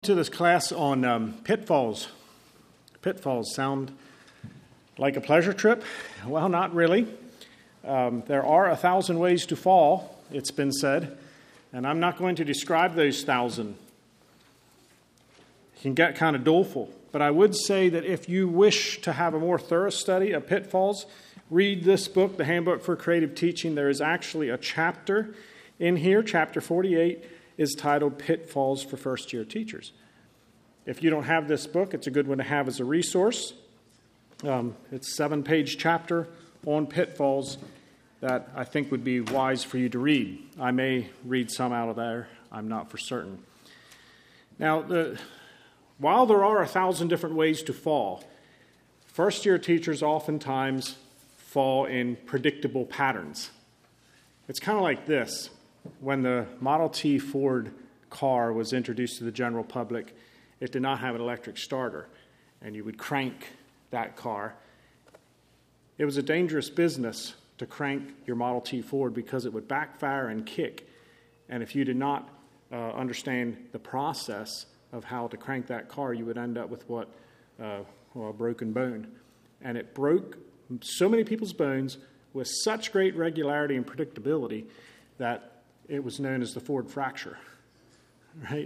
To this class on pitfalls. Pitfalls sound like a pleasure trip? Well, not really. There are 1,000 ways to fall, it's been said, and I'm not going to describe those 1,000. It can get kind of doleful, but I would say that if you wish to have a more thorough study of pitfalls, read this book, The Handbook for Creative Teaching. There is actually a chapter in here, chapter 48, is titled Pitfalls for First-Year Teachers. If you don't have this book, it's a good one to have as a resource. It's a 7-page chapter on pitfalls that I think would be wise for you to read. I may read some out of there. I'm not for certain. Now, while there are 1,000 different ways to fall, first-year teachers oftentimes fall in predictable patterns. It's kind of like this. When the Model T Ford car was introduced to the general public, it did not have an electric starter, and you would crank that car. It was a dangerous business to crank your Model T Ford because it would backfire and kick, and if you did not understand the process of how to crank that car, you would end up with a broken bone. And it broke so many people's bones with such great regularity and predictability that it was known as the Ford fracture, right?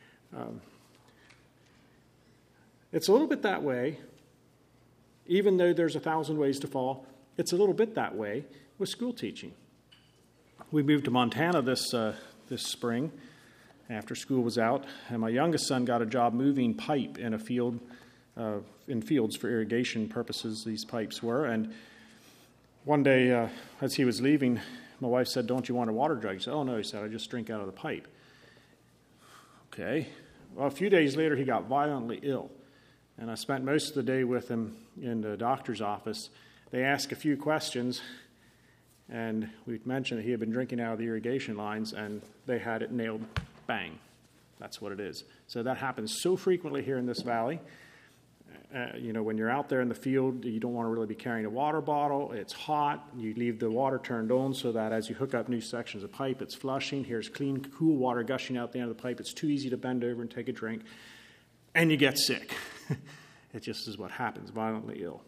It's a little bit that way, even though there's 1,000 ways to fall, it's a little bit that way with school teaching. We moved to Montana this spring after school was out, and my youngest son got a job moving pipe in a field, in fields for irrigation purposes, these pipes were, and one day as he was leaving, my wife said, "Don't you want a water jug?" He said, "Oh, no," he said, "I just drink out of the pipe." Okay. Well, a few days later, he got violently ill, and I spent most of the day with him in the doctor's office. They asked a few questions, and we mentioned that he had been drinking out of the irrigation lines, and they had it nailed. Bang. That's what it is. So that happens so frequently here in this valley. When you're out there in the field, you don't want to really be carrying a water bottle. It's hot. You leave the water turned on so that as you hook up new sections of pipe, it's flushing. Here's clean, cool water gushing out the end of the pipe. It's too easy to bend over and take a drink. And you get sick. It just is what happens, violently ill.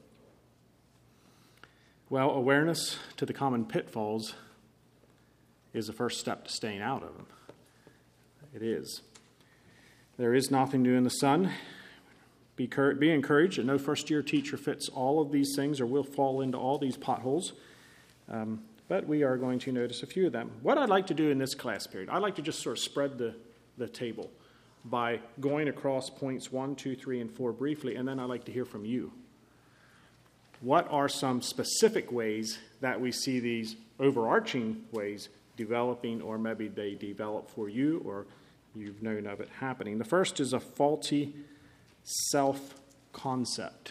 Well, awareness to the common pitfalls is the first step to staying out of them. It is. There is nothing new in the sun. Be encouraged that no first-year teacher fits all of these things or will fall into all these potholes, but we are going to notice a few of them. What I'd like to do in this class period, I'd like to just sort of spread the table by going across points 1, 2, 3, and 4 briefly, and then I'd like to hear from you. What are some specific ways that we see these overarching ways developing, or maybe they develop for you, or you've known of it happening? The first is a faulty self-concept.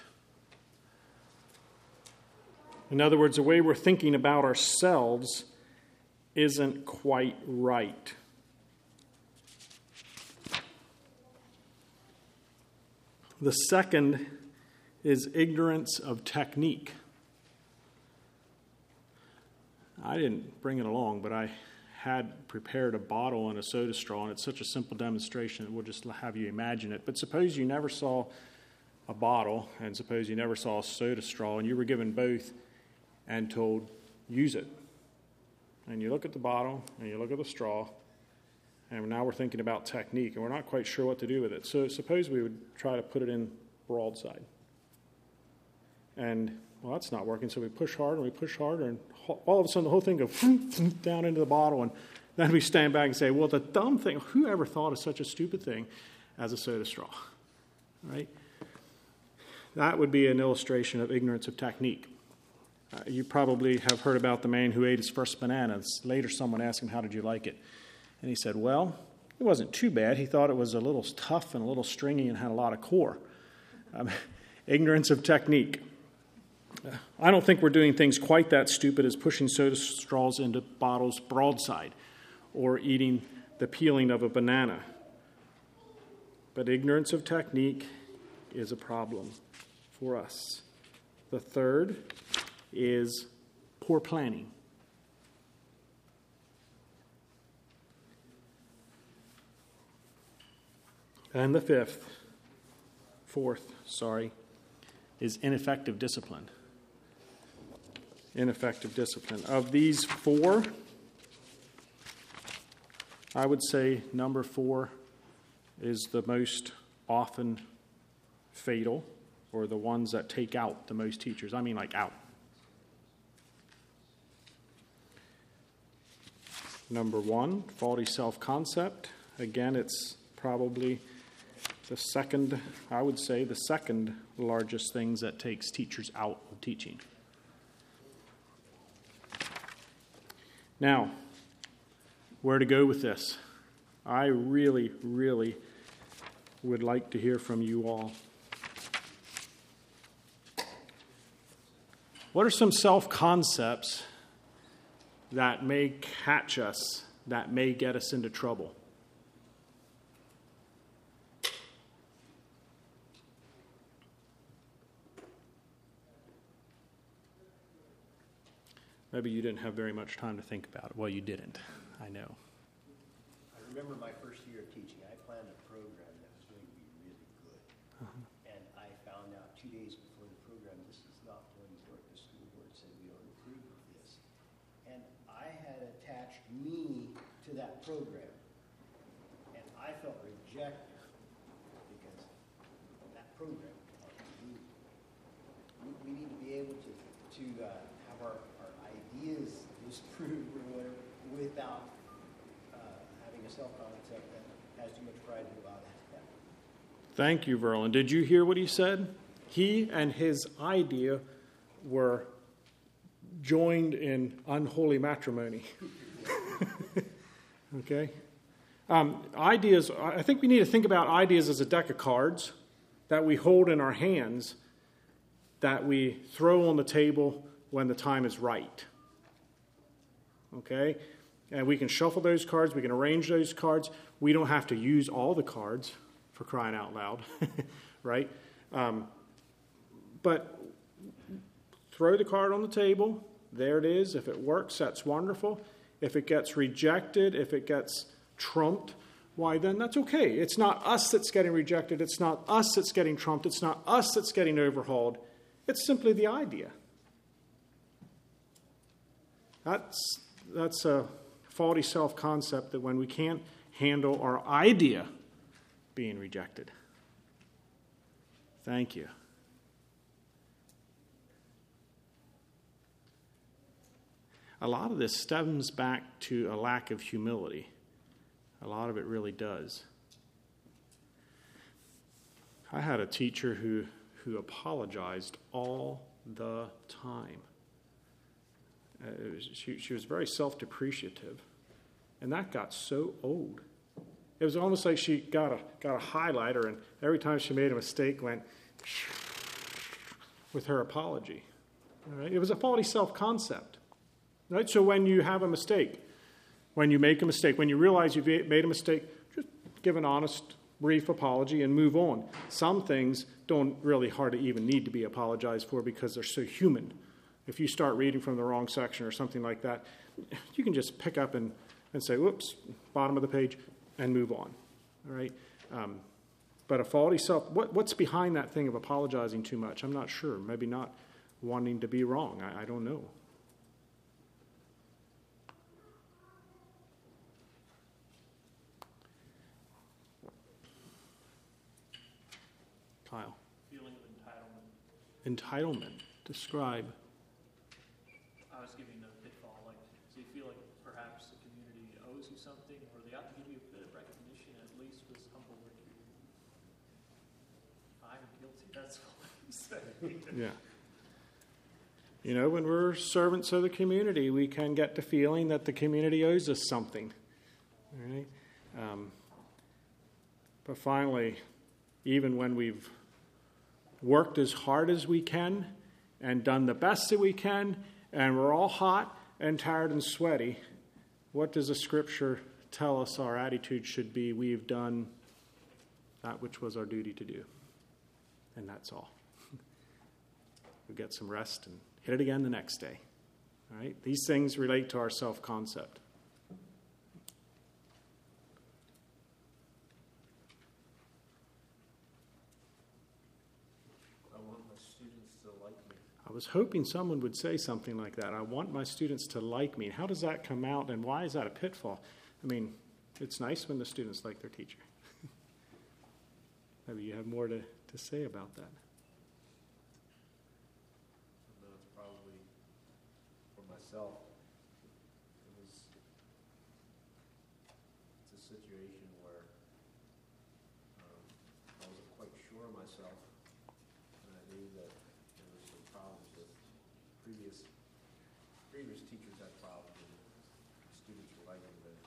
In other words, the way we're thinking about ourselves isn't quite right. The second is ignorance of technique. I didn't bring it along, but I had prepared a bottle and a soda straw, and it's such a simple demonstration that we'll just have you imagine it. But suppose you never saw a bottle, and suppose you never saw a soda straw, and you were given both and told, use it. And you look at the bottle, and you look at the straw, and now we're thinking about technique, and we're not quite sure what to do with it. So suppose we would try to put it in broadside. And, well, that's not working, so we push harder, and we push harder, and all of a sudden the whole thing goes down into the bottle, and then we stand back and say, well, the dumb thing, who ever thought of such a stupid thing as a soda straw, right? That would be an illustration of ignorance of technique. You probably have heard about the man who ate his first bananas. Later someone asked him, how did you like it? And he said, well, it wasn't too bad. He thought it was a little tough and a little stringy and had a lot of core. Ignorance of technique. I don't think we're doing things quite that stupid as pushing soda straws into bottles broadside or eating the peeling of a banana. But ignorance of technique is a problem for us. The third is poor planning. And the fourth, is ineffective discipline. Ineffective discipline. Of these four, I would say number 4 is the most often fatal, or the ones that take out the most teachers. I mean, like out. Number 1, faulty self-concept. Again, it's probably the second largest things that takes teachers out of teaching. Now, where to go with this? I really, really would like to hear from you all. What are some self-concepts that may catch us, that may get us into trouble? Maybe you didn't have very much time to think about it. Well, you didn't. I know. I remember my first year of teaching. I planned a program that was going to be really good. And I found out 2 days before the program, this is not going to work. The school board said we don't approve of this. And I had attached me to that program. And I felt rejected because that program was me. We need to be able to have our ideas disproved or whatever without having a self-concept that has too much pride to allow that to happen. Thank you, Verlin. Did you hear what he said? He and his idea were joined in unholy matrimony. Okay? Ideas, I think we need to think about ideas as a deck of cards that we hold in our hands, that we throw on the table when the time is right. Okay? And we can shuffle those cards. We can arrange those cards. We don't have to use all the cards, for crying out loud. Right? But throw the card on the table. There it is. If it works, that's wonderful. If it gets rejected, if it gets trumped, why then that's okay. It's not us that's getting rejected. It's not us that's getting trumped. It's not us that's getting overhauled. It's simply the idea. That's a faulty self-concept, that when we can't handle our idea being rejected. Thank you. A lot of this stems back to a lack of humility. A lot of it really does. I had a teacher who apologized all the time. She was very self-depreciative, and that got so old. It was almost like she got a highlighter, and every time she made a mistake, went with her apology. All right? It was a faulty self-concept. Right? So when you have a mistake, when you make a mistake, when you realize you've made a mistake, just give an honest, brief apology and move on. Some things don't really hardly even need to be apologized for because they're so human. If you start reading from the wrong section or something like that, you can just pick up and say, whoops, bottom of the page, and move on. All right? But a faulty self, what's behind that thing of apologizing too much? I'm not sure. Maybe not wanting to be wrong. I don't know. Kyle. Feeling of entitlement. Entitlement. Describe. I was giving a pitfall, like, so you feel like perhaps the community owes you something, or they ought to give you a bit of recognition, at least with humble virtue. I'm guilty, that's all I'm saying. Yeah. You know, when we're servants of the community, we can get the feeling that the community owes us something. All right? But finally, even when we've worked as hard as we can and done the best that we can, and we're all hot and tired and sweaty, what does the Scripture tell us our attitude should be? We've done that which was our duty to do. And that's all. We'll get some rest and hit it again the next day. All right? These things relate to our self-concept. to like me. I was hoping someone would say something like that. I want my students to like me. How does that come out, and why is that a pitfall? I mean, it's nice when the students like their teacher. Maybe you have more to say about that. And that's probably for myself. It's a situation where I wasn't quite sure of myself, and I knew that there were some problems with previous teachers had problems, and students were liking them.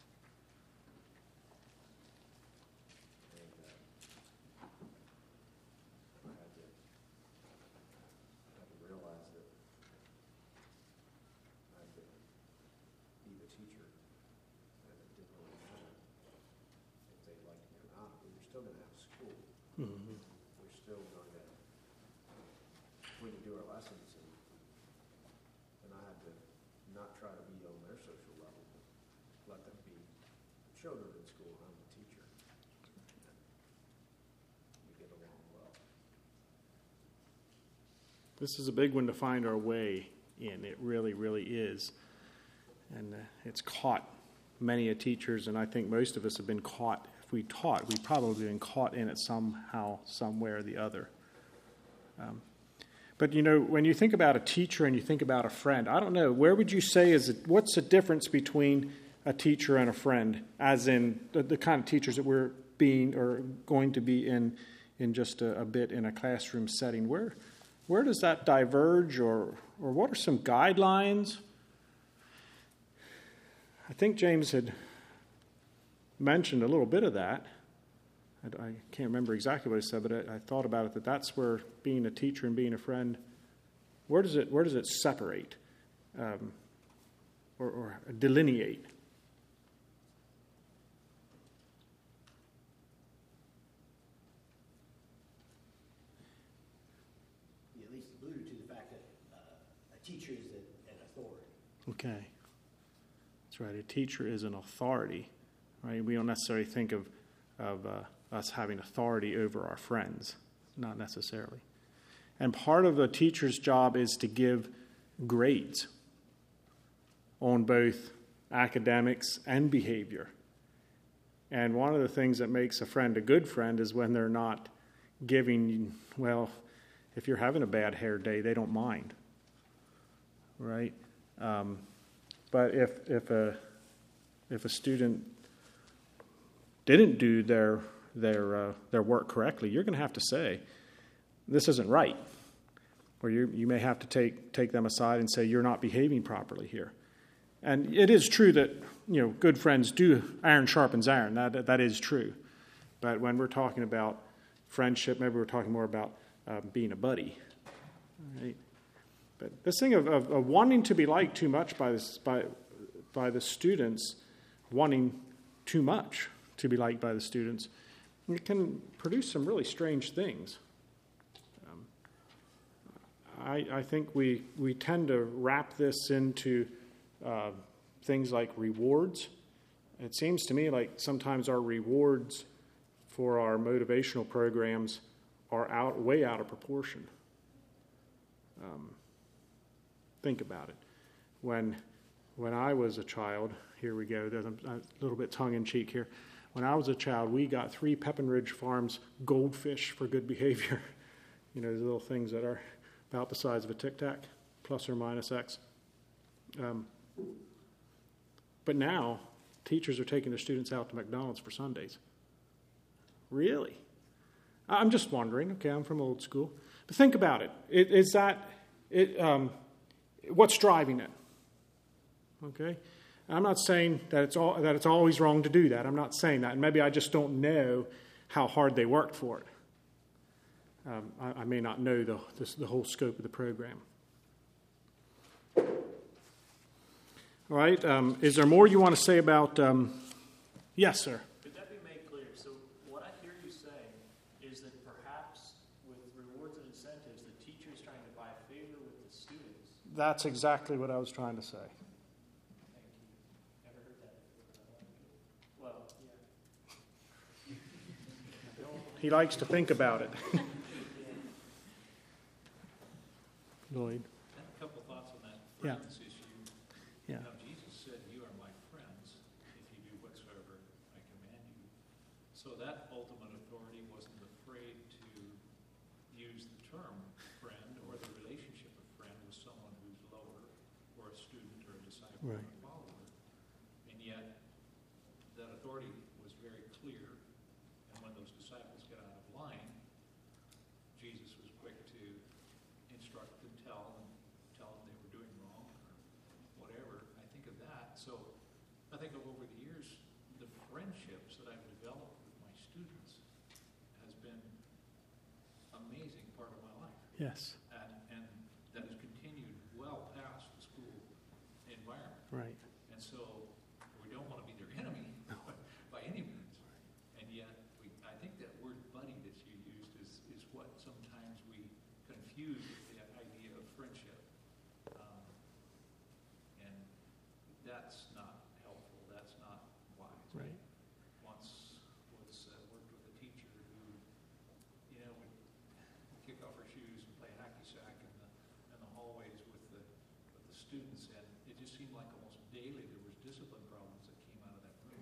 And I had to realize that I had to be the teacher, and it didn't really matter if they liked me or not. We were still going to have school. Mm-hmm. We're still going to do our lessons, and I had to not try to be on their social level, but let them be children in school. I'm the teacher. And we get along well. This is a big one to find our way in. It really, really is. And it's caught many a teachers, and I think most of us have been caught. If we taught, we've probably been caught in it somehow, somewhere or the other. But, you know, when you think about a teacher and you think about a friend, I don't know, where would you say what's the difference between a teacher and a friend, as in the kind of teachers that we're being or going to be in just a bit in a classroom setting? Where does that diverge, or what are some guidelines? I think James had mentioned a little bit of that. I can't remember exactly what he said, but I thought about it, that's where being a teacher and being a friend, where does it separate or delineate? You at least alluded to the fact that a teacher is an authority. Okay. That's right. A teacher is an authority, right? We don't necessarily think of us having authority over our friends, not necessarily. And part of a teacher's job is to give grades on both academics and behavior. And one of the things that makes a friend a good friend is when they're not giving, well, if you're having a bad hair day, they don't mind, right? But if a student didn't do their work correctly, you're going to have to say, this isn't right. Or you may have to take them aside and say, you're not behaving properly here. And it is true that, you know, good friends do, iron sharpens iron. That is true. But when we're talking about friendship, maybe we're talking more about being a buddy. Right? But this thing of wanting to be liked too much by the students, wanting too much to be liked by the students, it can produce some really strange things. I think we tend to wrap this into things like rewards. It seems to me like sometimes our rewards for our motivational programs are way out of proportion. Think about it. When I was a child, here we go, there's a little bit tongue-in-cheek here. When I was a child, we got 3 Pepinridge Farms goldfish for good behavior. You know, those little things that are about the size of a Tic Tac, plus or minus X. But now, teachers are taking their students out to McDonald's for Sundays. Really? I'm just wondering. Okay, I'm from old school. But think about it. What's driving it? Okay? I'm not saying that it's always wrong to do that. I'm not saying that. And maybe I just don't know how hard they worked for it. I may not know the whole scope of the program. All right. Is there more you want to say about... Yes, sir. Could that be made clear? So what I hear you saying is that perhaps with rewards and incentives, the teacher is trying to buy favor with the students. That's exactly what I was trying to say. Thank you. Never heard that before. Well, yeah. He likes to think about it. Lloyd. I have a couple of thoughts on that Yeah. friends issue. Yeah. You know, Jesus said, "You are my friends if you do whatsoever I command you." So that ultimate authority wasn't afraid to use the term friend or the relationship of friend with someone who's lower, or a student, or a disciple, or Right. a follower. And yet, that authority was very clear. And when those disciples got out of line, Jesus was quick to instruct and tell them they were doing wrong or whatever. I think of that. So I think of over the years, the friendships that I've developed with my students has been amazing part of my life. Yes. And that has continued well past the school environment. Right. And so we don't want to be their enemy by any means. And yet, I think that word buddy that you used is what sometimes we confuse with the idea of friendship. And that's not helpful. That's not wise. Right. Once worked with a teacher who, would kick off her shoes and play hacky sack in the hallways with the students, and it just seemed like almost daily there was discipline problems that came out of that room.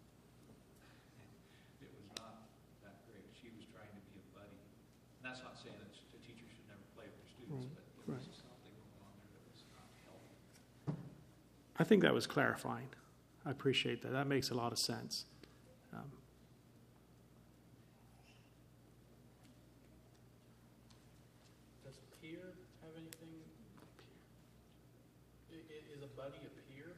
It was not that great. She was trying to be a buddy. And that's not saying that the teacher should never play with their students, but there was something going on there that was not healthy. I think that was clarifying. I appreciate that. That makes a lot of sense. Does peer have anything? Is a buddy a peer?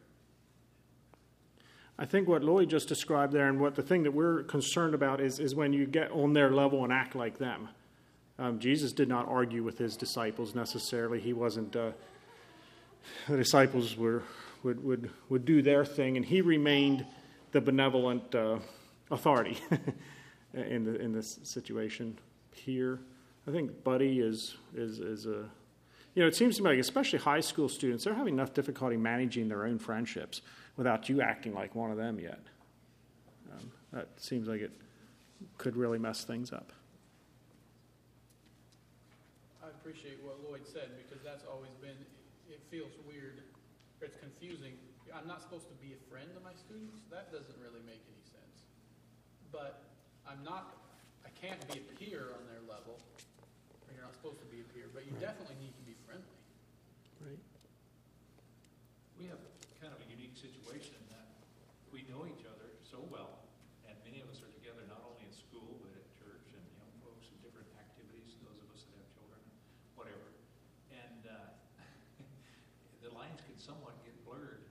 I think what Lloyd just described there, and what the thing that we're concerned about is when you get on their level and act like them. Jesus did not argue with his disciples necessarily. He wasn't. The disciples would do their thing, and he remained the benevolent authority in this situation. Here, I think buddy is a. It seems to me like, especially high school students, they're having enough difficulty managing their own friendships without you acting like one of them yet. That seems like it could really mess things up. I appreciate what Lloyd said, because that's always been, it feels weird, or it's confusing. I'm not supposed to be a friend of my students? That doesn't really make any sense. But I can't be a peer on their level. Or you're not supposed to be a peer, but you definitely need to be friendly. Right. We have kind of a unique situation in that we know each other so well, and many of us are together not only at school, but at church and young folks and different activities, those of us that have children, whatever. And the lines can somewhat get blurred.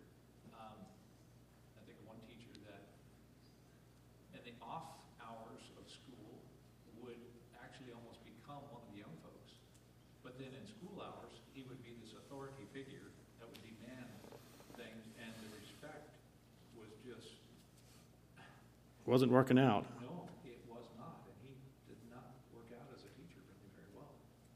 I think of one teacher that in the off hours of school would actually almost become one of the young folks. But then in school hours, he would be this authority figure that would demand things, and the respect was just... Wasn't working out. No, it was not, and he did not work out as a teacher really very well.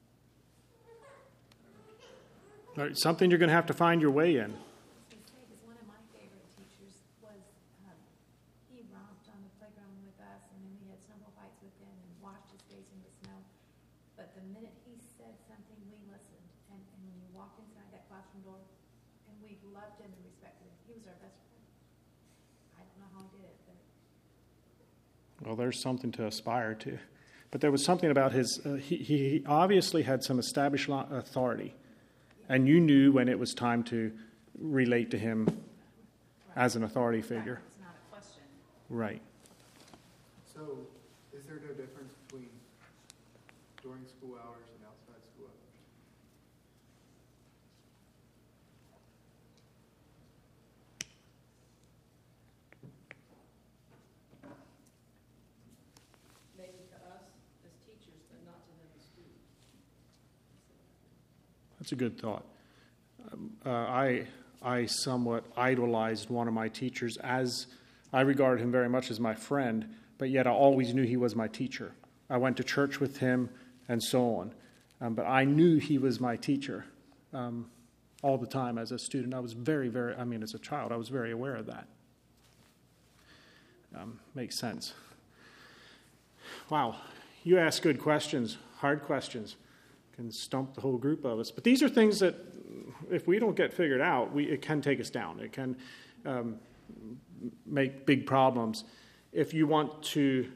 All right, something you're going to have to find your way in. Because one of my favorite teachers was, he romped on the playground with us, and then we had snowball fights with him and washed his face in the snow. But the minute he said something, we listened. And when you walked inside that classroom door, and we loved him and respected him. He was our best friend. I don't know how he did it, but Well, there's something to aspire to. But there was something about his, he obviously had some established authority. And you knew when it was time to relate to him as an authority figure. it's not a question. Right. So, is there no difference between during school hours and outside school hours? Maybe to us as teachers, but not to them as students. That's a good thought. I somewhat idolized one of my teachers, as I regarded him very much as my friend, but yet I always knew he was my teacher. I went to church with him and so on. But I knew he was my teacher all the time as a student. I was as a child, I was very aware of that. Makes sense. Wow, you ask good questions, hard questions. can stump the whole group of us. But these are things that, if we don't get figured out, it can take us down. It can make big problems. If you want to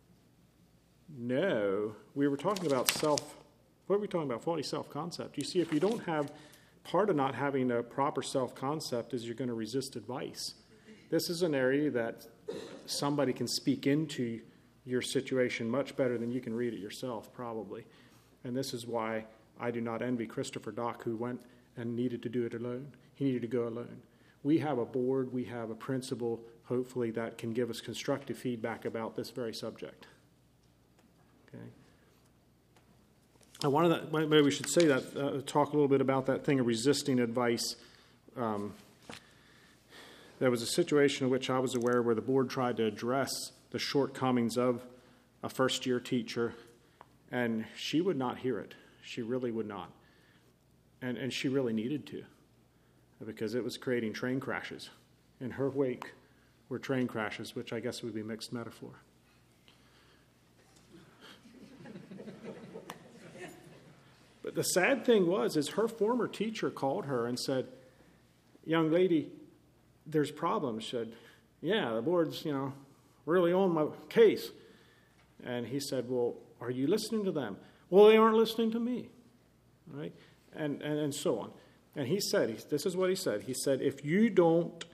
know, we were talking about what were we talking about? Faulty self-concept. You see, if you don't have, part of not having a proper self-concept is you're going to resist advice. This is an area that somebody can speak into your situation much better than you can read it yourself, probably. And this is why I do not envy Christopher Dock, who went and needed to do it alone. He needed to go alone. We have a board, we have a principal, hopefully, that can give us constructive feedback about this very subject. Okay. Maybe we should say that, talk a little bit about that thing of resisting advice. There was a situation in which I was aware where the board tried to address the shortcomings of a first-year teacher, and she would not hear it. She really would not. And she really needed to, because it was creating train crashes. In her wake were train crashes, which I guess would be a mixed metaphor. But the sad thing is her former teacher called her and said, "Young lady, there's problems." She said, "Yeah, the board's, really on my case." And he said, "Well, are you listening to them?" "Well, they aren't listening to me." All right? And so on. And he said, this is what he said. He said, if you don't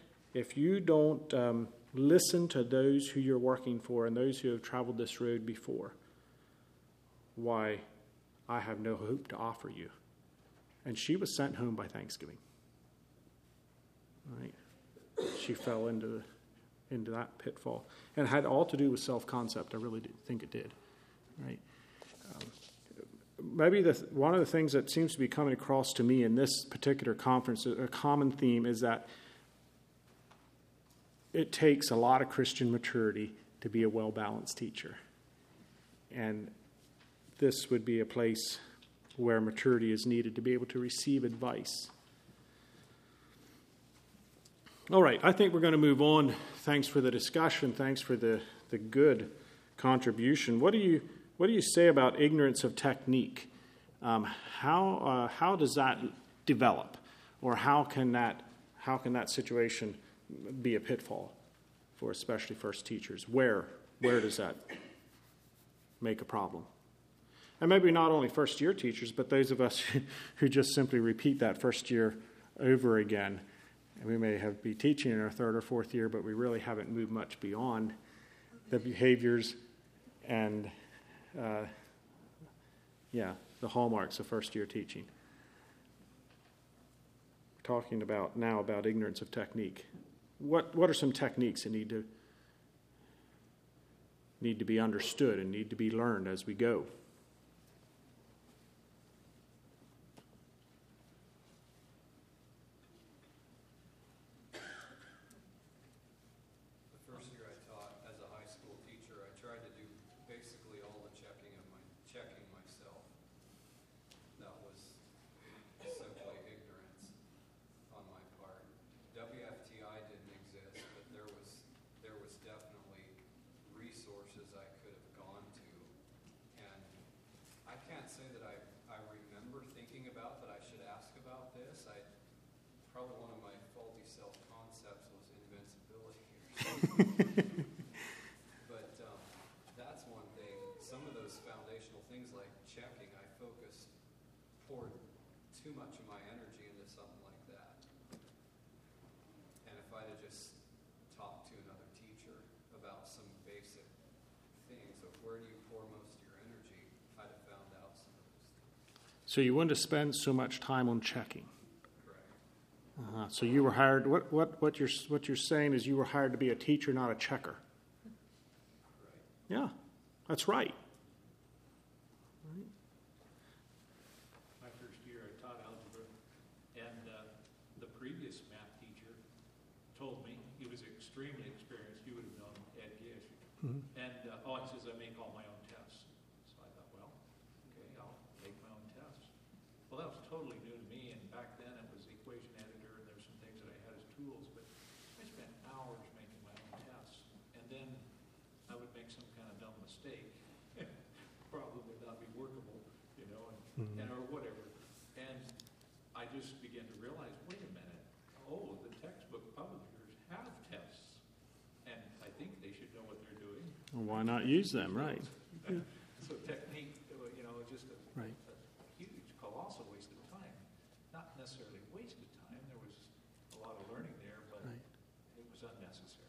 listen to those who you're working for and those who have traveled this road before, why, I have no hope to offer you. And she was sent home by Thanksgiving. All right? She fell into that pitfall. And it had all to do with self-concept. I really think it did. Right? Maybe one of the things that seems to be coming across to me in this particular conference, a common theme, is that it takes a lot of Christian maturity to be a well-balanced teacher. And this would be a place where maturity is needed to be able to receive advice. All right, I think we're going to move on. Thanks for the discussion. Thanks for the good contribution. What do you say about ignorance of technique? How does that develop, or how can that situation be a pitfall for especially first teachers? Where does that make a problem? And maybe not only first year teachers, but those of us who just simply repeat that first year over again. And we may be teaching in our third or fourth year, but we really haven't moved much beyond the behaviors and the hallmarks of first-year teaching. We're talking now about ignorance of technique. What are some techniques that need to be understood and need to be learned as we go? But that's one thing. Some of those foundational things like checking, I poured too much of my energy into something like that. And if I'd have just talked to another teacher about some basic things of where do you pour most of your energy, I'd have found out some of those things. So you wouldn't have spent so much time on checking. Correct. So you were hired. What you're saying is you were hired to be a teacher, not a checker. Right. Yeah, that's right. My first year, I taught algebra, and the previous math teacher told me, he was extremely experienced. You would have known Ed Gish. Mm-hmm. And he says, I make all my own tests. So I thought, well, okay, I'll make my own tests. Well, that was totally new to me, and back then it was the equation editor, and there's some things that I had as tools, but I spent hours making my own tests. And then I would make some kind of dumb mistake. Probably would not be workable, and or whatever. And I just began to realize, wait a minute, the textbook publishers have tests, and I think they should know what they're doing. Well, why not use them, right? So technique, just a Right. huge, colossal waste of time. Not necessarily a waste of time. There was a lot of learning there, but Right. it was unnecessary.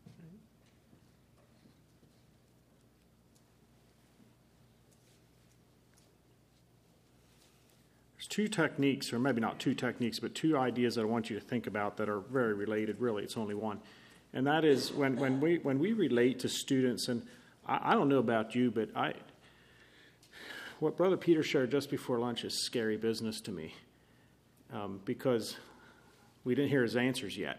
There's two techniques, or maybe not two techniques, but two ideas that I want you to think about that are very related. Really, it's only one. And that is when we relate to students, and I don't know about you, but what Brother Peter shared just before lunch is scary business to me, because we didn't hear his answers yet.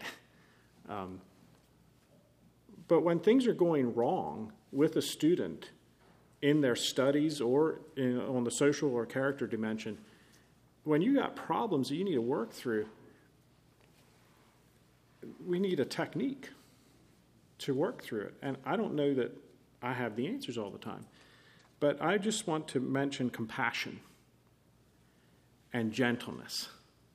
But when things are going wrong with a student in their studies or on the social or character dimension, when you got problems that you need to work through, we need a technique to work through it. And I don't know that I have the answers all the time. But I just want to mention compassion and gentleness.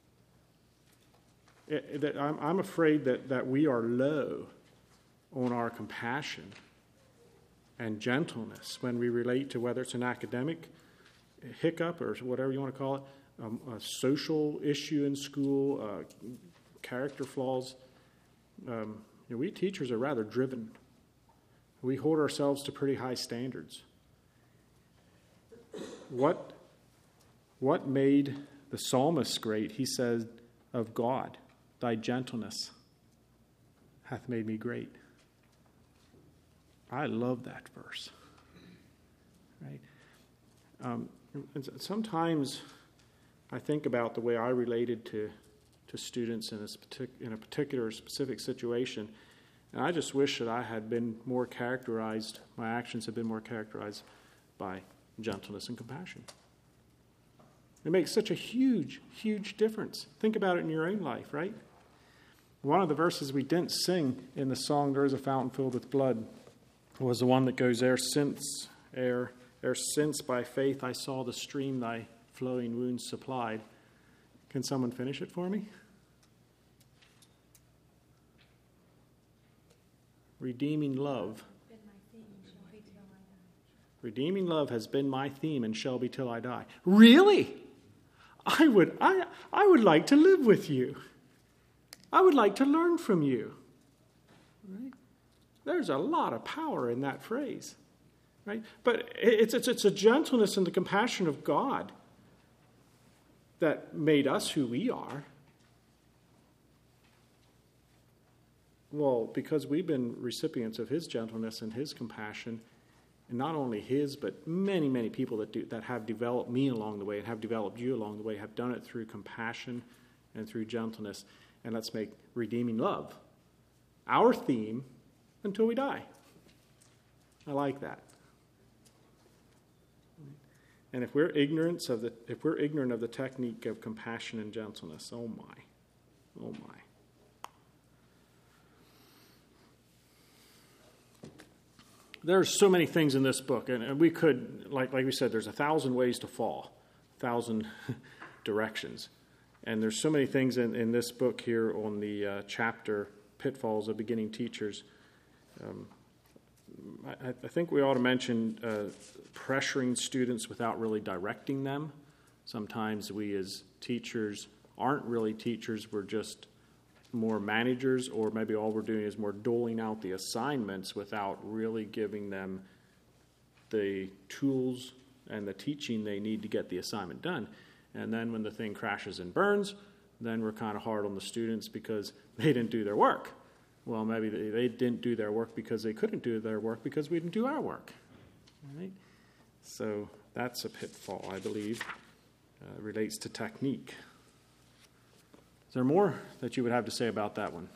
I'm afraid that we are low on our compassion and gentleness when we relate to whether it's an academic hiccup or whatever you want to call it, a social issue in school, character flaws. We teachers are rather driven. We hold ourselves to pretty high standards. What made the psalmist great? He said of God, thy gentleness hath made me great. I love that verse. Right? And sometimes I think about the way I related to students in a particular specific situation, and I just wish that I had been more characterized, my actions had been more characterized by gentleness and compassion. It makes such a huge, huge difference. Think about it in your own life, right? One of the verses we didn't sing in the song, There is a Fountain Filled with Blood, was the one that goes, ere since by faith I saw the stream thy flowing wounds supplied. Can someone finish it for me? Redeeming love. Redeeming love has been my theme and shall be till I die. Really? I would like to live with you. I would like to learn from you. Right? There's a lot of power in that phrase. Right? But it's a gentleness and the compassion of God that made us who we are. Well, because we've been recipients of his gentleness and his compassion, and not only his, but many, many people that have developed me along the way and have developed you along the way have done it through compassion and through gentleness. And let's make redeeming love our theme until we die. I like that. And if we're ignorant of the technique of compassion and gentleness, oh my. There's so many things in this book, and we could, like we said, there's 1,000 ways to fall, 1,000 directions. And there's so many things in this book here on the chapter, Pitfalls of Beginning Teachers. I think we ought to mention pressuring students without really directing them. Sometimes we as teachers aren't really teachers, we're just more managers, or maybe all we're doing is more doling out the assignments without really giving them the tools and the teaching they need to get the assignment done. And then when the thing crashes and burns, then we're kind of hard on the students because they didn't do their work. Well, maybe they didn't do their work because they couldn't do their work because we didn't do our work. Right? So that's a pitfall, I believe, relates to technique. Is there more that you would have to say about that one?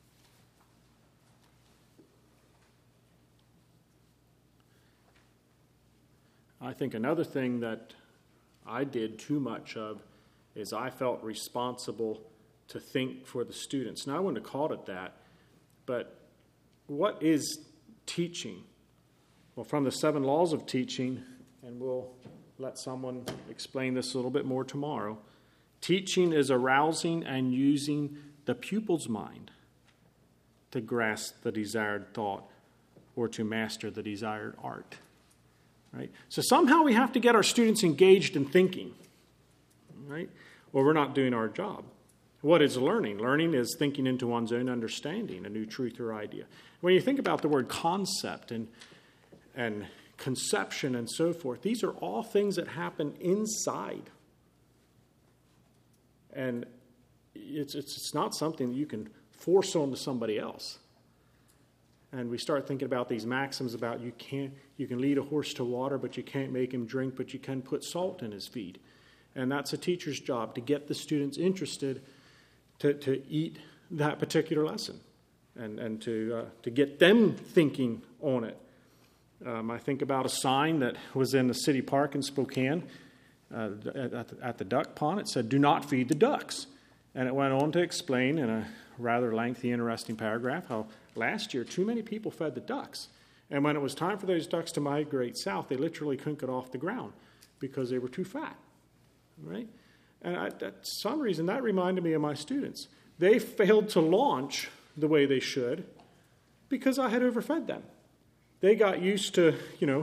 I think another thing that I did too much of is I felt responsible to think for the students. Now, I wouldn't have called it that, but what is teaching? Well, from the 7 laws of teaching, and we'll let someone explain this a little bit more tomorrow. Teaching is arousing and using the pupil's mind to grasp the desired thought or to master the desired art. Right? So somehow we have to get our students engaged in thinking, right? Or we're not doing our job. What is learning? Learning is thinking into one's own understanding, a new truth or idea. When you think about the word concept and conception and so forth, these are all things that happen inside. And it's not something that you can force onto somebody else. And we start thinking about these maxims about you can lead a horse to water, but you can't make him drink, but you can put salt in his feed. And that's a teacher's job, to get the students interested to eat that particular lesson and to get them thinking on it. I think about a sign that was in the city park in Spokane at the duck pond. It said, "Do not feed the ducks." And it went on to explain in a rather lengthy, interesting paragraph how last year too many people fed the ducks. And when it was time for those ducks to migrate south, they literally couldn't get off the ground because they were too fat. Right? And for some reason, that reminded me of my students. They failed to launch the way they should because I had overfed them. They got used to,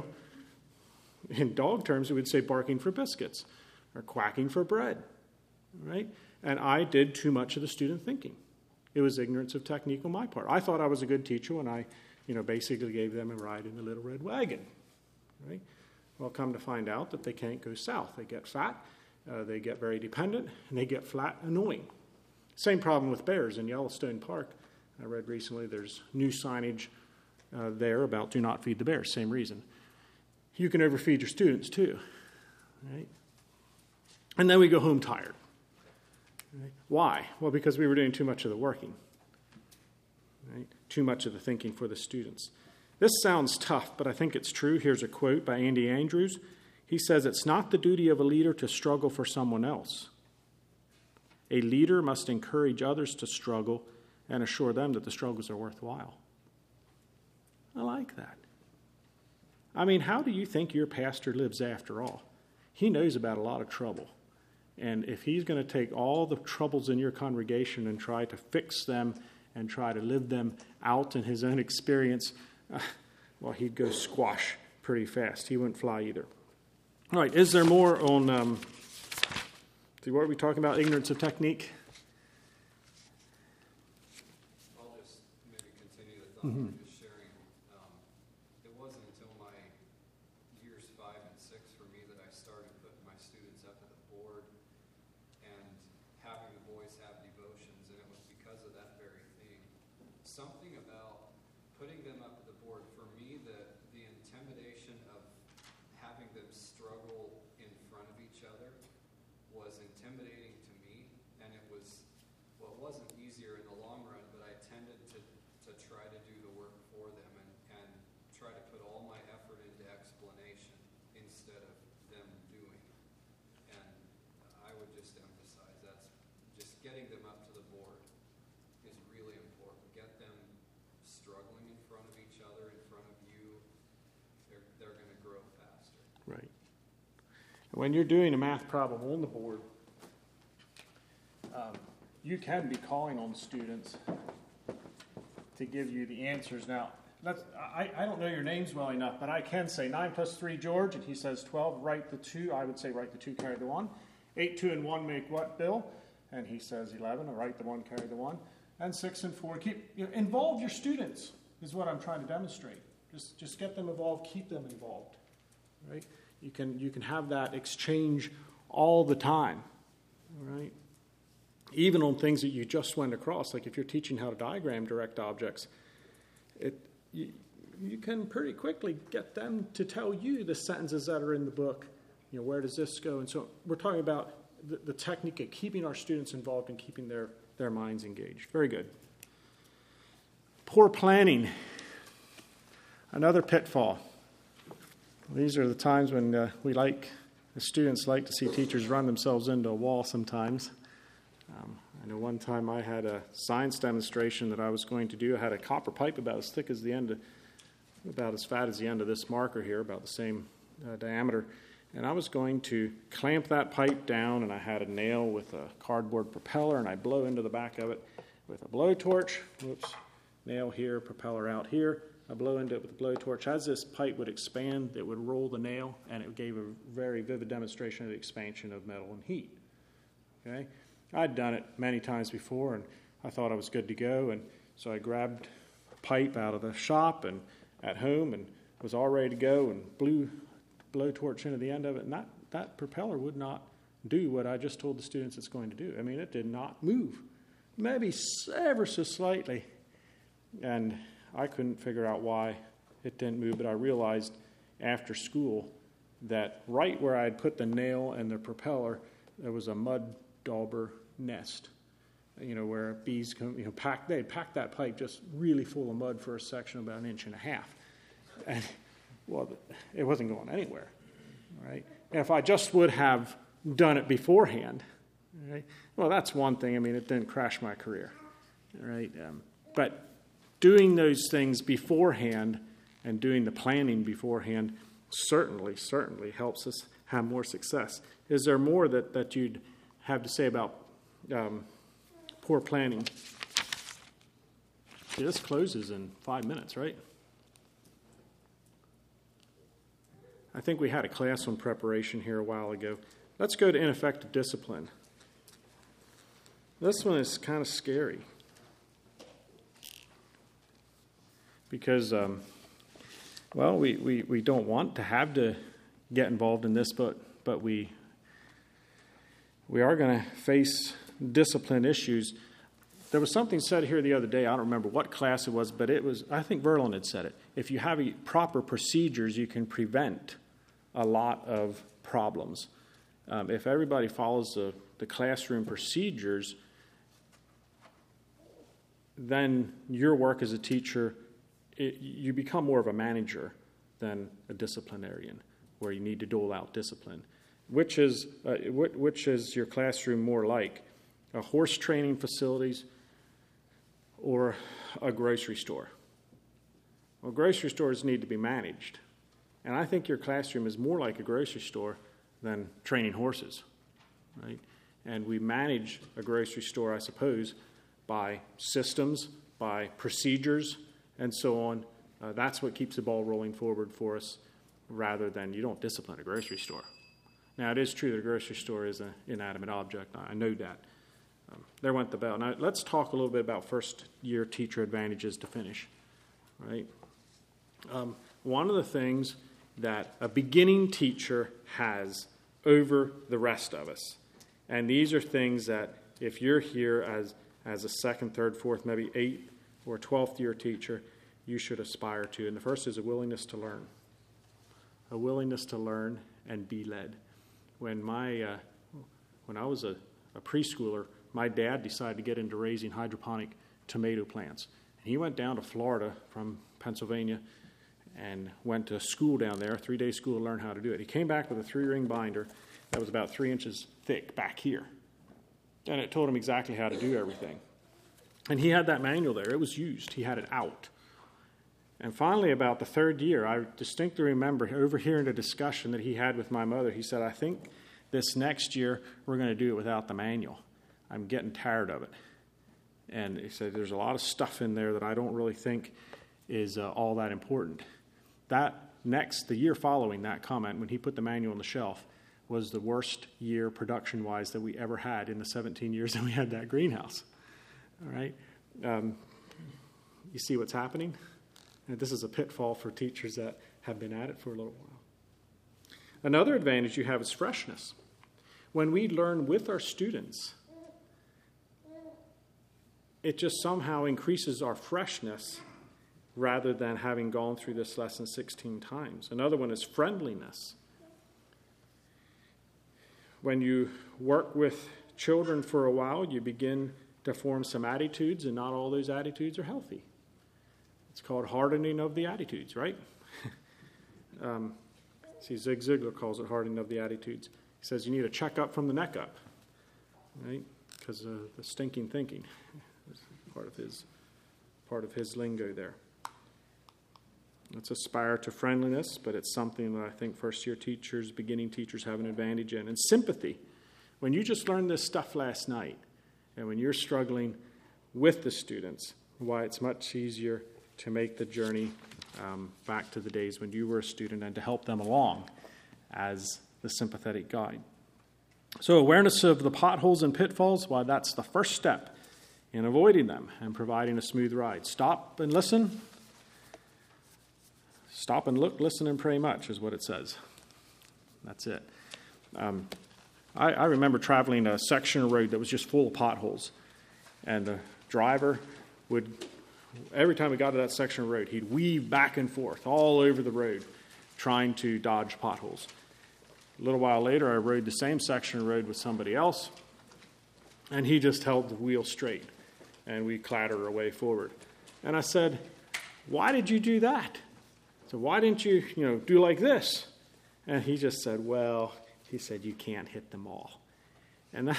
in dog terms, we would say barking for biscuits or quacking for bread. Right? And I did too much of the student thinking. It was ignorance of technique on my part. I thought I was a good teacher when I, basically gave them a ride in the little red wagon. Right? Well, come to find out that they can't go south. They get fat, they get very dependent, and they get flat annoying. Same problem with bears in Yellowstone Park. I read recently there's new signage there about do not feed the bears. Same reason. You can overfeed your students too. Right? And then we go home tired. Right? Why? Well, because we were doing too much of the working. Right? Too much of the thinking for the students. This sounds tough, but I think it's true. Here's a quote by Andy Andrews. He says, "It's not the duty of a leader to struggle for someone else. A leader must encourage others to struggle and assure them that the struggles are worthwhile." I like that. I mean, how do you think your pastor lives after all? He knows about a lot of trouble. And if he's going to take all the troubles in your congregation and try to fix them and try to live them out in his own experience, well, he'd go squash pretty fast. He wouldn't fly either. All right, is there more on, what are we talking about, ignorance of technique? I'll just maybe continue the thought you were just sharing. It wasn't until my years 5 and 6 for me that I started putting my students up at the board and having the boys have devotions, and it was because of that very thing. Something about putting them up at the board, for me, the intimidation of having them struggle in front of each other was intimidating to me, and it wasn't easier in the long run, but I tended to try to do the work for them and try to put all my effort into explanation instead of them doing. And I would just emphasize that's just getting them up to the board is really important. Get them struggling in front of each other, in front of you. They're going to grow faster. Right. When you're doing a math problem on the board, you can be calling on students to give you the answers. Now, I don't know your names well enough, but I can say 9 plus 3, George, and he says 12, write the 2. I would say write the 2, carry the 1. 8, 2, and 1 make what, Bill? And he says 11, write the 1, carry the 1. And 6 and 4, involve your students is what I'm trying to demonstrate. Just get them involved, keep them involved, right? You can have that exchange all the time, right? Even on things that you just went across, like if you're teaching how to diagram direct objects, you can pretty quickly get them to tell you the sentences that are in the book. Where does this go? And so we're talking about the technique of keeping our students involved and keeping their minds engaged. Very good. Poor planning. Another pitfall. These are the times when the students like to see teachers run themselves into a wall sometimes. I know one time I had a science demonstration that I was going to do. I had a copper pipe about as fat as the end of this marker here, about the same diameter. and I was going to clamp that pipe down, and I had a nail with a cardboard propeller, and I blow into the back of it with a blowtorch. Whoops, nail here, propeller out here. I blow into it with a blowtorch. As this pipe would expand, it would roll the nail, and it gave a very vivid demonstration of the expansion of metal and heat. Okay, I'd done it many times before, and I thought I was good to go, and so I grabbed a pipe out of the shop and at home and was all ready to go and blew blowtorch into the end of it, and that propeller would not do what I just told the students it's going to do. I mean, it did not move, maybe ever so slightly, and I couldn't figure out why it didn't move, but I realized after school that right where I had put the nail and the propeller, there was a mud dauber nest, where bees come, they'd packed that pipe just really full of mud for a section about 1.5 inches. And, well, it wasn't going anywhere, right? And if I just would have done it beforehand, right? Well, that's one thing. I mean, it didn't crash my career, right? But doing those things beforehand and doing the planning beforehand certainly helps us have more success. Is there more that you'd have to say about poor planning? See, this closes in 5 minutes, right? I think we had a class on preparation here a while ago. Let's go to ineffective discipline. This one is kind of scary because, we don't want to have to get involved in this, but we are going to face discipline issues. There was something said here the other day, I don't remember what class it was, but I think Verlin had said it. If you have proper procedures, you can prevent a lot of problems. If everybody follows the classroom procedures, then your work as a teacher, you become more of a manager than a disciplinarian, where you need to dole out discipline. Which is your classroom more like? A horse training facilities or a grocery store? Well, grocery stores need to be managed. And I think your classroom is more like a grocery store than training horses, right? And we manage a grocery store, I suppose, by systems, by procedures, and so on. That's what keeps the ball rolling forward for us, rather than you don't discipline a grocery store. Now, it is true that a grocery store is an inanimate object. I know that. There went the bell. Now, let's talk a little bit about first-year teacher advantages to finish, right? One of the things that a beginning teacher has over the rest of us, and these are things that if you're here as a second, third, fourth, maybe 8th or 12th year teacher, you should aspire to. And the first is a willingness to learn. A willingness to learn and be led. When I was a preschooler, my dad decided to get into raising hydroponic tomato plants. And he went down to Florida from Pennsylvania and went to school down there, a 3-day school, to learn how to do it. He came back with a 3-ring binder that was about 3 inches thick back here. And it told him exactly how to do everything. And he had that manual there. It was used. He had it out. And finally, about the 3rd year, I distinctly remember overhearing a discussion that he had with my mother. He said, I think this next year we're going to do it without the manual. I'm getting tired of it. And he said, there's a lot of stuff in there that I don't really think is all that important. The year following that comment, when he put the manual on the shelf, was the worst year production-wise that we ever had in the 17 years that we had that greenhouse. All right? You see what's happening? And this is a pitfall for teachers that have been at it for a little while. Another advantage you have is freshness. When we learn with our students, it just somehow increases our freshness rather than having gone through this lesson 16 times. Another one is friendliness. When you work with children for a while, you begin to form some attitudes, and not all those attitudes are healthy. It's called hardening of the attitudes, right? See, Zig Ziglar calls it hardening of the attitudes. He says you need a checkup from the neck up, right? Because the stinking thinking is part of his lingo there. Let's aspire to friendliness, but it's something that I think first-year teachers, beginning teachers have an advantage in. And sympathy. When you just learned this stuff last night, and when you're struggling with the students, why it's much easier to make the journey back to the days when you were a student and to help them along as the sympathetic guide. So awareness of the potholes and pitfalls, why that's the first step in avoiding them and providing a smooth ride. Stop and listen. Stop and look, listen, and pray much is what it says. That's it. I remember traveling a section of road that was just full of potholes. And the driver would, every time we got to that section of road, he'd weave back and forth all over the road trying to dodge potholes. A little while later, I rode the same section of road with somebody else, and he just held the wheel straight, and we clattered our way forward. And I said, why did you do that? So why didn't you, do like this? And he just said, well, he said, you can't hit them all. And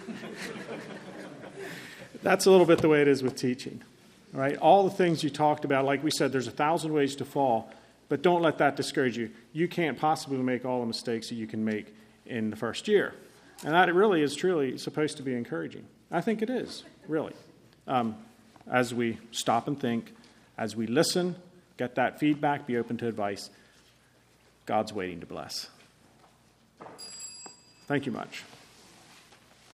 that's a little bit the way it is with teaching. All right? All the things you talked about, like we said, there's 1,000 ways to fall, but don't let that discourage you. You can't possibly make all the mistakes that you can make in the first year. And that really is truly supposed to be encouraging. I think it is, really. As we stop and think, as we listen, get that feedback, be open to advice, God's waiting to bless. Thank you much.